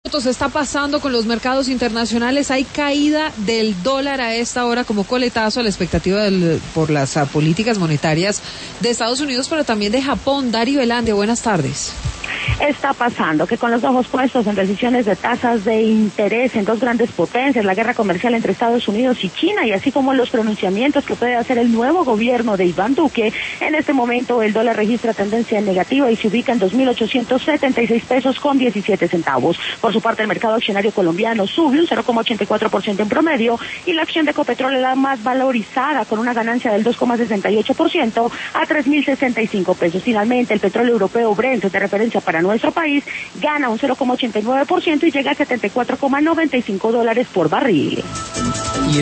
Está pasando con los mercados internacionales. Hay caída del dólar a esta hora como coletazo a la expectativa por las políticas monetarias de Estados Unidos, pero también de Japón. Darío Velandia, buenas tardes. Está pasando que con los ojos puestos en decisiones de tasas de interés en dos grandes potencias, la guerra comercial entre Estados Unidos y China, y así como los pronunciamientos que puede hacer el nuevo gobierno de Iván Duque, en este momento el dólar registra tendencia negativa y se ubica en 2.876 pesos con 17 centavos. Por su parte, el mercado accionario colombiano sube un 0,84% en promedio y la acción de Ecopetrol es la más valorizada con una ganancia del 2,68% a 3.065 pesos. Finalmente, el petróleo europeo Brent de referencia para nuestro país gana un 0,89% y llega a $74,95 por barril.